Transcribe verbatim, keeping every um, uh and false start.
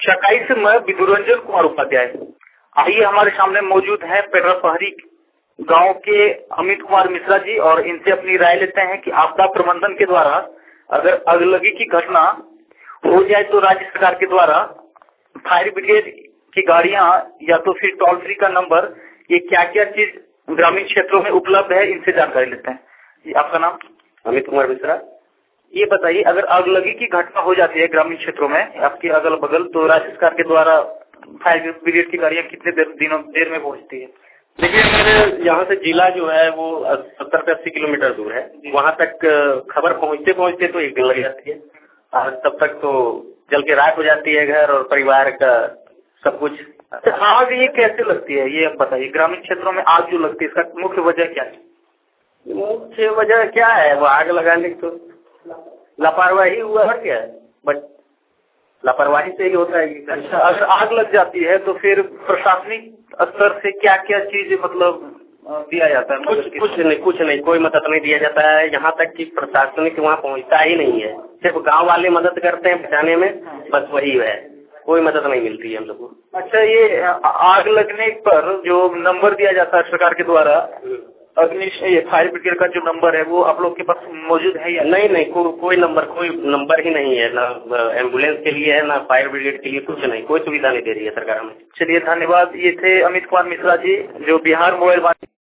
चकाई से मैं विदुरंजन कुमार उपाध्याय। आइए हमारे सामने मौजूद है पेटरापहरी गांव के अमित कुमार मिश्रा जी और इनसे अपनी राय लेते हैं कि आपदा प्रबंधन के द्वारा अगर अगलगी की घटना हो जाए तो राज्य सरकार के द्वारा फायर ब्रिगेड की गाड़ियां या तो फिर टोल फ्री का नंबर, ये क्या क्या चीज ग्रामीण क्षेत्रों में उपलब्ध है, इनसे जानकारी लेते हैं। जी, आपका नाम? अमित कुमार मिश्रा। ये बताइए, अगर आगलगी की घटना हो जाती है ग्रामीण क्षेत्रों में आपके अगल बगल, तो राज्य सरकार के द्वारा फायर ब्रिगेड की गाड़ियां कितने देर दिनों देर में पहुंचती है? देखिए, मेरे यहाँ से जिला जो है वो सत्तर से अस्सी किलोमीटर दूर है। वहाँ तक खबर पहुँचते पहुँचते तो एक दिन लग जाती है और तब तक तो जल के राख हो जाती है घर और परिवार का सब कुछ। आग ये कैसे लगती है, ये आप बताइए। ग्रामीण क्षेत्रों में आग जो लगती है इसका मुख्य वजह क्या है? मुख्य वजह क्या है, वो आग लगाने की तो लापरवाही हुआ है। क्या बट लापरवाही से ही होता है। अच्छा, अगर आग लग जाती है तो फिर प्रशासनिक स्तर से क्या क्या चीज मतलब दिया जाता है? कुछ कुछ नहीं कुछ नहीं कोई मदद नहीं दिया जाता है। यहाँ तक कि प्रशासनिक वहाँ पहुँचता ही नहीं है। सिर्फ गांव वाले मदद करते हैं बचाने में, बस वही है, कोई मदद नहीं मिलती है हम लोग को। अच्छा, ये आग लगने पर जो नंबर दिया जाता है सरकार के द्वारा, अग्नि फायर ब्रिगेड का जो नंबर है वो आप लोग के पास मौजूद है या नहीं? नहीं, को, कोई नंबर कोई नंबर ही नहीं है, ना एम्बुलेंस के लिए है ना फायर ब्रिगेड के लिए, कुछ नहीं, कोई सुविधा नहीं दे रही है सरकार हमें। चलिए, धन्यवाद। ये थे अमित कुमार मिश्रा जी, जो बिहार मोबाइल